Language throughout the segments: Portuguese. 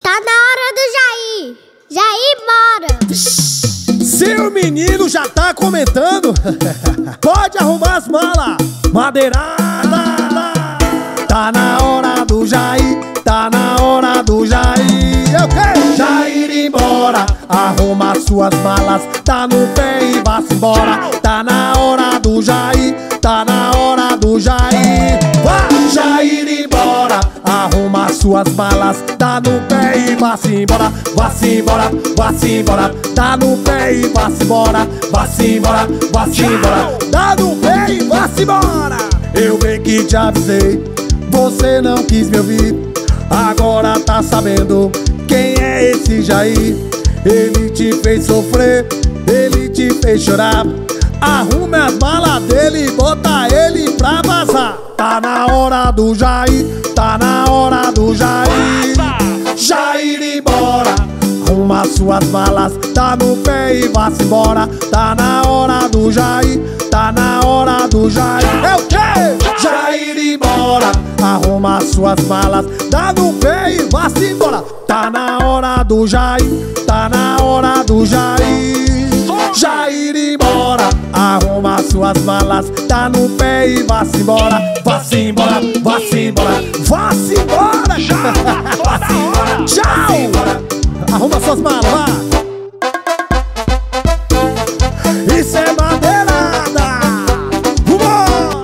Tá na hora do Jair. Jair, bora. Se o menino já tá comentando, pode arrumar as malas. Madeirada. Tá na hora do Jair. Tá na hora do Jair. Eu quero Jair ir embora. Arruma suas malas. Tá no pé e vá-se embora. Tá na hora do Jair. Tá na hora do Jair. Vai, Jair ir embora. Arruma suas malas. Tá no pé e vá-se embora. Vá-se embora, vá-se embora. Tá no pé e vá-se embora. Vá-se embora, vá-se embora. Tá no pé e vá-se embora. Eu bem que te avisei, você não quis me ouvir. Agora tá sabendo quem é esse Jair. Ele te fez sofrer, ele te fez chorar. Arrume as malas dele e bota ele pra vazar. Tá na hora do Jair, tá na hora do Jair. Jair ir embora. Arruma suas malas, tá no pé e vá-se embora. Tá na hora do Jair, tá na hora do Jair. É o quê? Jair ir embora. Arruma suas malas, tá no pé e vá-se embora. Tá na hora do Jair, tá na hora do Jair. Jair ir embora. Arruma suas malas, tá no pé e vá-se embora. Vá-se embora, vá-se embora. Vá-se embora. Vá-se embora. Tchau. Arruma suas malas, vá. Isso é madeirada. Vambora.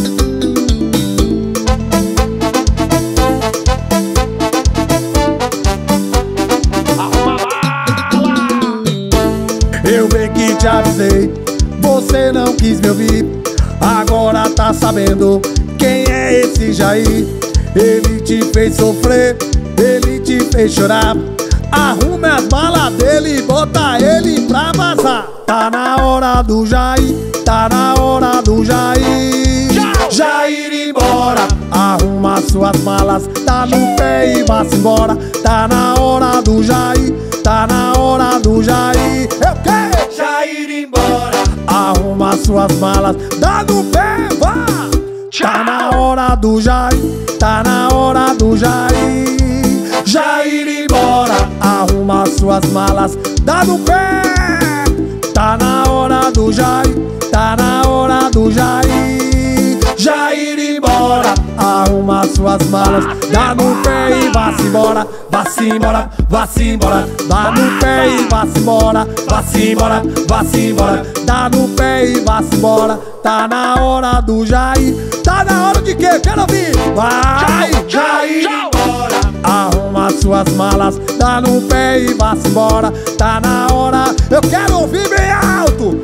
Arruma bala. Eu bem que te avisei, você não quis me ouvir. Agora tá sabendo quem é esse Jair. Ele te fez sofrer, ele te fez chorar. Arrume as malas dele e bota ele pra vazar. Tá na hora do Jair, tá na hora do Jair. Jair ir embora. Arruma suas malas, tá no pé e vá-se embora. Tá na hora do Jair, tá na hora do Jair. Eu quero Jair ir embora. Arruma suas malas, dá no pé, vá. Tá na hora do Jair, tá na hora do Jair. Jair ir embora. Arruma suas malas, dá no pé. Tá na hora do Jair, tá na hora do Jair. Jair ir embora. Arruma suas malas, dá no pé e vá-se embora. Vá-se embora, vá-se embora. Dá no pé e vá-se embora. Vá-se embora, vá-se embora. Dá no pé e vá-se embora. Tá na hora do Jair. Tá na hora de quê? Quero ouvir. Vai, Jair embora. Arruma suas malas, dá no pé e vá-se embora. Tá na hora, eu quero ouvir bem alto.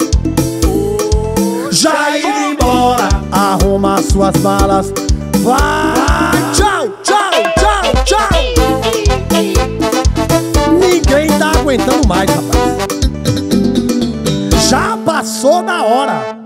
Jair embora. Arruma suas malas. Vai, tchau, tchau, tchau, tchau. Ninguém tá aguentando mais, rapaz. Já passou da hora.